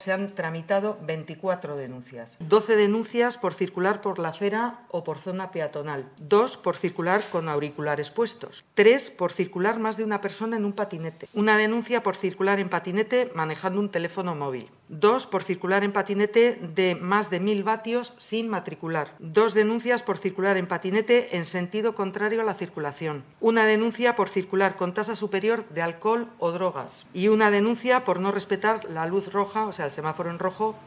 Se han tramitado 24 denuncias. 12 denuncias por circular por la acera o por zona peatonal. 2 por circular con auriculares puestos. 3 por circular más de una persona en un patinete. Una denuncia por circular en patinete manejando un teléfono móvil. 2 por circular en patinete de más de 1000 vatios sin matricular. 2 denuncias por circular en patinete en sentido contrario a la circulación. Una denuncia por circular con tasa superior de alcohol o drogas. Y una denuncia por no respetar la luz roja, o sea, el semáforo en rojo,